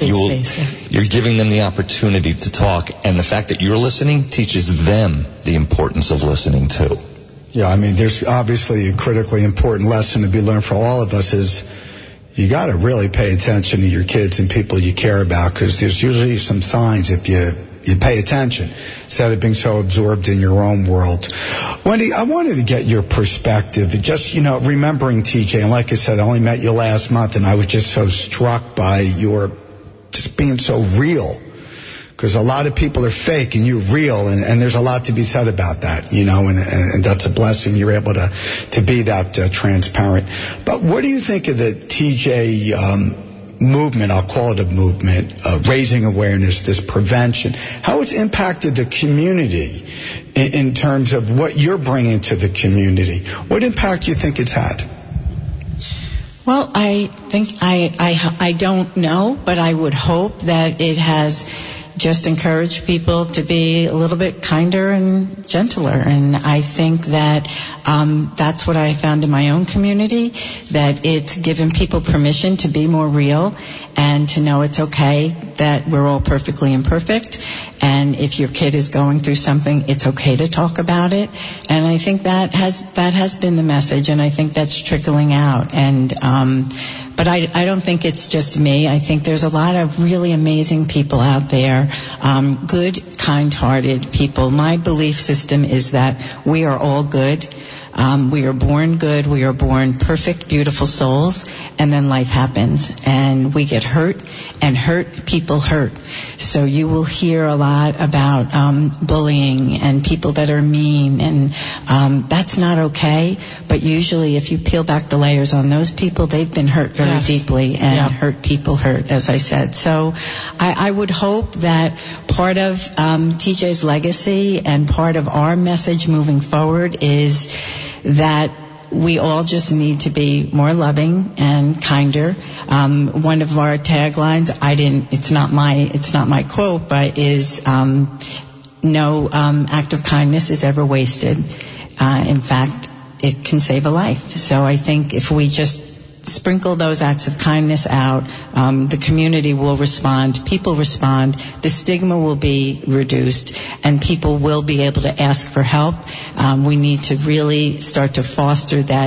giving them the opportunity to talk, and the fact that you're listening teaches them the importance of listening too. Yeah, I mean, there's obviously a critically important lesson to be learned for all of us is you got to really pay attention to your kids and people you care about, because there's usually some signs if you pay attention instead of being so absorbed in your own world. Wendy, I wanted to get your perspective. Just, remembering TJ, and like I said, I only met you last month, and I was just so struck by your just being so real. Because a lot of people are fake and you're real, and there's a lot to be said about that, and that's a blessing. You're able to be that transparent. But what do you think of the TJ movement, I'll call it a movement, raising awareness, this prevention, how it's impacted the community in terms of what you're bringing to the community? What impact do you think it's had? Well, I think I don't know, but I would hope that it has just encouraged people to be a little bit kinder and gentler. And I think that that's what I found in my own community, that it's given people permission to be more real and to know it's okay that we're all perfectly imperfect. And if your kid is going through something, it's okay to talk about it. And I think that has been the message, and I think that's trickling out. And but I don't think it's just me. I think there's a lot of really amazing people out there, good, kind-hearted people. My belief system is that we are all good. We are born good. We are born perfect, beautiful souls. And then life happens. And we get hurt, and hurt people hurt. So you will hear a lot about bullying and people that are mean. And that's not okay. But usually if you peel back the layers on those people, they've been hurt very deeply. And hurt people hurt, as I said. So I would hope that part of TJ's legacy and part of our message moving forward is that we all just need to be more loving and kinder. One of our taglines, it's not my quote, but is no act of kindness is ever wasted. In fact, it can save a life. So I think if we just sprinkle those acts of kindness out, the community will respond, people respond, the stigma will be reduced, and people will be able to ask for help. We need to really start to foster that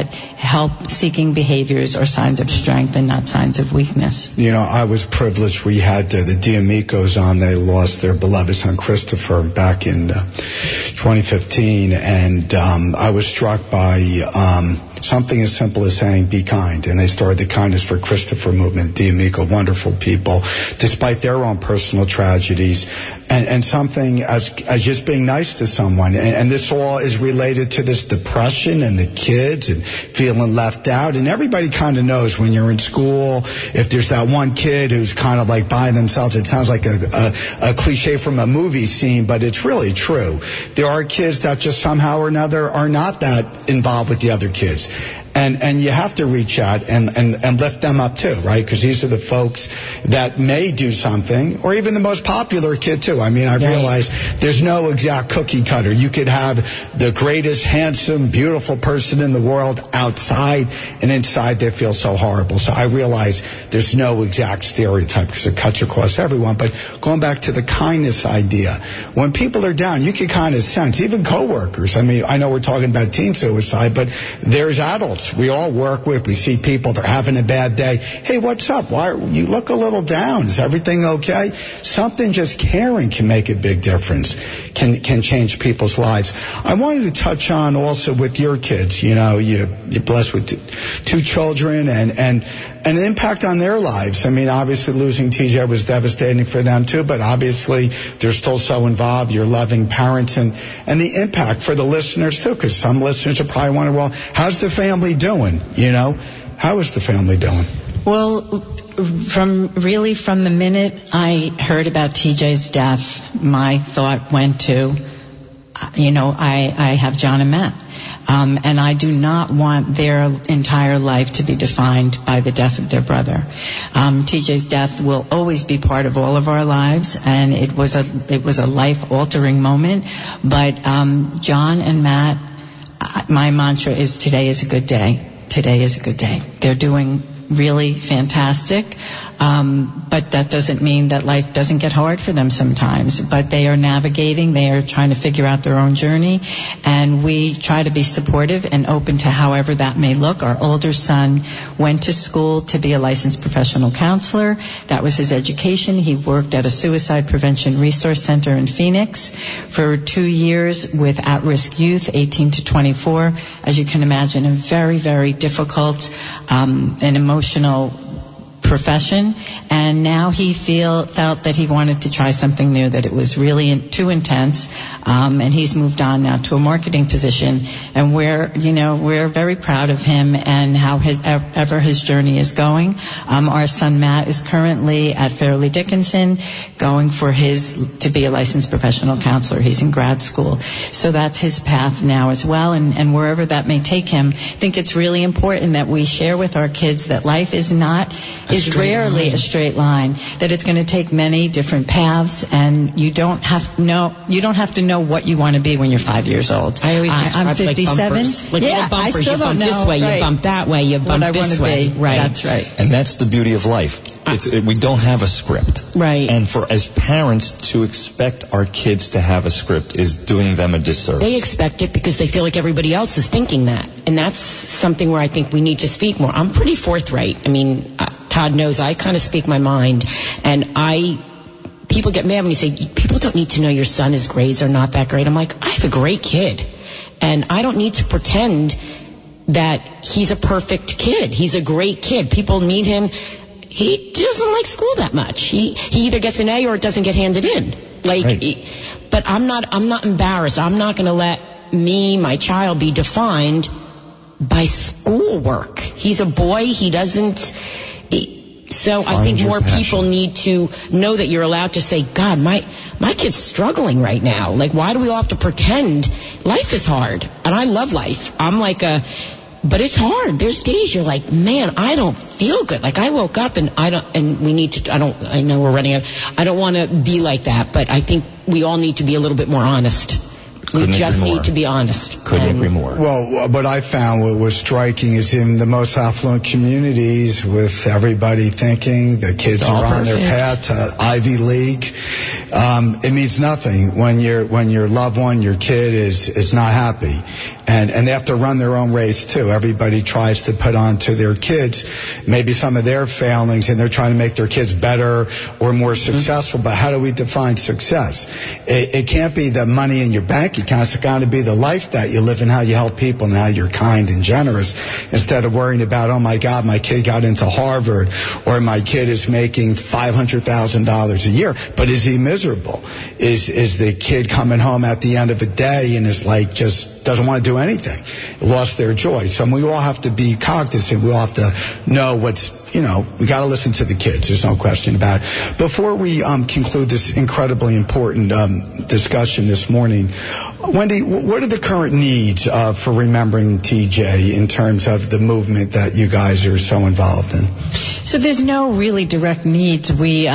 help-seeking behaviors are signs of strength and not signs of weakness. You know, I was privileged. We had the D'Amicos on. They lost their beloved son Christopher back in 2015, and I was struck by something as simple as saying, be kind. And they started the Kindness for Christopher movement, D'Amico, wonderful people, despite their own personal tragedies. And something as just being nice to someone. And this all is related to this depression and the kids and feeling left out. And everybody kind of knows when you're in school, if there's that one kid who's kind of like by themselves, it sounds like a cliche from a movie scene, but it's really true. There are kids that just somehow or another are not that involved with the other kids. And you have to reach out and lift them up too, right? Because these are the folks that may do something, or even the most popular kid too. I mean, I realize there's no exact cookie cutter. You could have the greatest, handsome, beautiful person in the world outside, and inside they feel so horrible. So I realize there's no exact stereotype because it cuts across everyone. But going back to the kindness idea, when people are down, you can kind of sense, even coworkers. I mean, I know we're talking about teen suicide, but there's adults we all work with. We see people, they're having a bad day. Hey, what's up? Why you look a little down? Is everything okay? Something just caring can make a big difference, can change people's lives. I wanted to touch on also with your kids. You know, you're blessed with two children and an impact on their lives. I mean, obviously losing TJ was devastating for them too, but obviously they're still so involved. You're loving parents, and the impact for the listeners too, because some listeners are probably wondering, well, how's the family doing? You know, how is the family doing? Well, from the minute I heard about TJ's death, my thought went to, I have John and Matt. And I do not want their entire life to be defined by the death of their brother. TJ's death will always be part of all of our lives, and it was a life-altering moment. But John and Matt, my mantra is today is a good day. Today is a good day. They're doing really fantastic, but that doesn't mean that life doesn't get hard for them sometimes. But they are navigating, they are trying to figure out their own journey, and we try to be supportive and open to however that may look. Our older son went to school to be a licensed professional counselor. That was his education. He worked at a suicide prevention resource center in Phoenix for 2 years with at-risk youth, 18 to 24. As you can imagine, a very, very difficult and emotional profession, and now he felt that he wanted to try something new, that it was really too intense, and he's moved on now to a marketing position, and we're very proud of him and how his journey is going. Our son Matt is currently at Fairleigh Dickinson going to be a licensed professional counselor. He's in grad school, so that's his path now as well, and wherever that may take him. I think it's really important that we share with our kids that life is rarely a straight line, that it's going to take many different paths, and you don't have to know what you want to be when you're 5 years old. I always I'm 57. Like little bumpers. I still you bump don't know. This way, right. you bump that way, you bump this way. Right. That's right. And that's the beauty of life. We don't have a script. Right. And as parents to expect our kids to have a script is doing them a disservice. They expect it because they feel like everybody else is thinking that. And that's something where I think we need to speak more. I'm pretty forthright. I mean, Todd knows I kind of speak my mind. And people get mad when you say, people don't need to know your son, his grades are not that great. I'm like, I have a great kid. And I don't need to pretend that he's a perfect kid. He's a great kid. People need him. He doesn't like school that much. He either gets an A or it doesn't get handed in. But I'm not embarrassed. I'm not going to let my child be defined by schoolwork. He's a boy. He doesn't. So I think more people need to know that you're allowed to say, God, my kid's struggling right now. Like, why do we all have to pretend? Life is hard, and I love life. But it's hard. There's days you're like, man, I don't feel good. Like, I woke up and I know we're running out. I don't want to be like that, but I think we all need to be a little bit more honest. We just need to be honest. Couldn't agree more. Well, what I found what was striking is in the most affluent communities, with everybody thinking the kids are on their path to Ivy League, it means nothing when your loved one, your kid is not happy. And they have to run their own race too. Everybody tries to put on to their kids maybe some of their failings, and they're trying to make their kids better or more successful. But how do we define success? It can't be the money in your bank account. It's got to be the life that you live and how you help people and how you're kind and generous, instead of worrying about, oh my God, my kid got into Harvard, or my kid is making $500,000 a year. But is he miserable? Is the kid coming home at the end of the day and is like just doesn't want to do anything, lost their joy? So we all have to be cognizant. We all have to know what's, we got to listen to the kids. There's no question about it. Before we conclude this incredibly important discussion this morning, Wendy, what are the current needs for Remembering TJ in terms of the movement that you guys are so involved in? So there's no really direct needs. We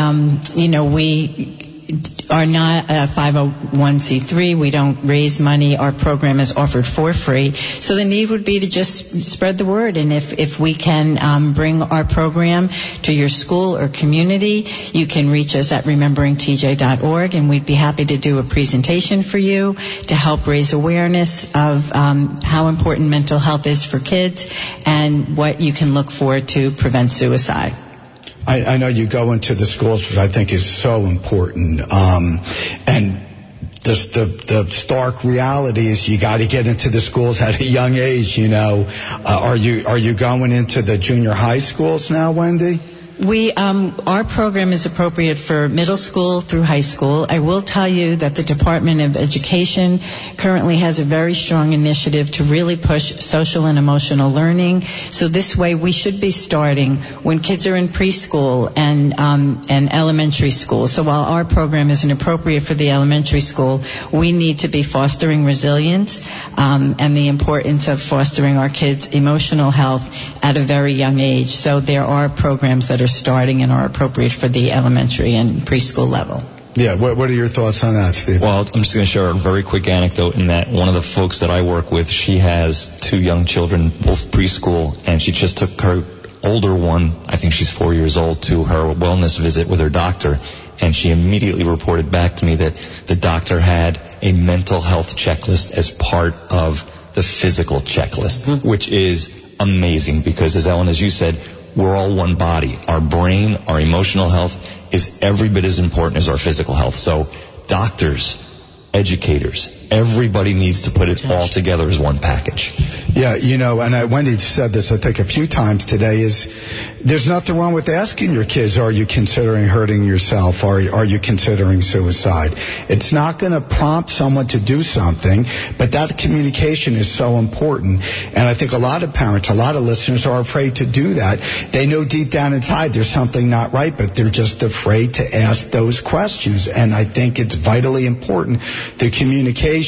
are not a 501c3. We don't raise money. Our program is offered for free. So the need would be to just spread the word. And if we can bring our program to your school or community, you can reach us at rememberingtj.org, and we'd be happy to do a presentation for you to help raise awareness of how important mental health is for kids and what you can look for to prevent suicide. I know you go into the schools, which I think is so important. And just the stark reality is you got to get into the schools at a young age, Are you going into the junior high schools now, Wendy? Our program is appropriate for middle school through high school. I will tell you that the Department of Education currently has a very strong initiative to really push social and emotional learning. So this way we should be starting when kids are in preschool and elementary school. So while our program isn't appropriate for the elementary school, we need to be fostering resilience and the importance of fostering our kids' emotional health at a very young age. So there are programs that are starting and are appropriate for the elementary and preschool level. Yeah, what are your thoughts on that, Steve? Well, I'm just going to share a very quick anecdote in that one of the folks that I work with, she has 2 young children, both preschool, and she just took her older one, I think she's 4 years old, to her wellness visit with her doctor, and she immediately reported back to me that the doctor had a mental health checklist as part of the physical checklist, which is amazing because, as you said, we're all one body. Our brain, our emotional health is every bit as important as our physical health. So doctors, educators, everybody needs to put it all together as one package. Yeah, and Wendy said this, I think, a few times today, is there's nothing wrong with asking your kids, are you considering hurting yourself? Are you considering suicide? It's not going to prompt someone to do something, but that communication is so important. And I think a lot of parents, a lot of listeners are afraid to do that. They know deep down inside there's something not right, but they're just afraid to ask those questions. And I think it's vitally important, the communication.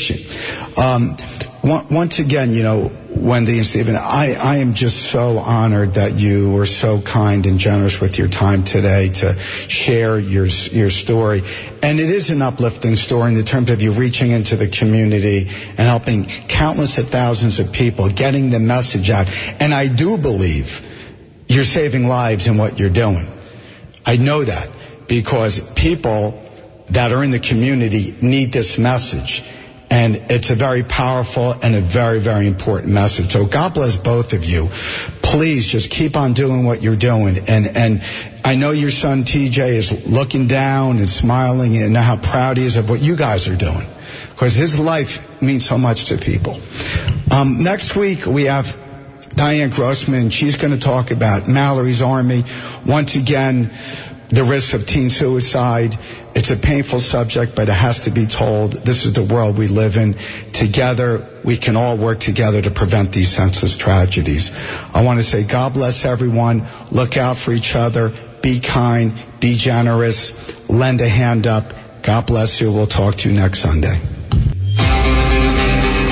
Once again, Wendy and Stephen, I am just so honored that you were so kind and generous with your time today to share your story. And it is an uplifting story in the terms of you reaching into the community and helping countless of thousands of people, getting the message out. And I do believe you're saving lives in what you're doing. I know that because people that are in the community need this message. And it's a very powerful and a very, very important message. So God bless both of you. Please just keep on doing what you're doing. And I know your son TJ is looking down and smiling and know how proud he is of what you guys are doing, because his life means so much to people. Next week we have Diane Grossman. She's going to talk about Mallory's Army. Once again, the risks of teen suicide. It's a painful subject, but it has to be told. This is the world we live in. Together, we can all work together to prevent these senseless tragedies. I want to say God bless everyone. Look out for each other. Be kind. Be generous. Lend a hand up. God bless you. We'll talk to you next Sunday.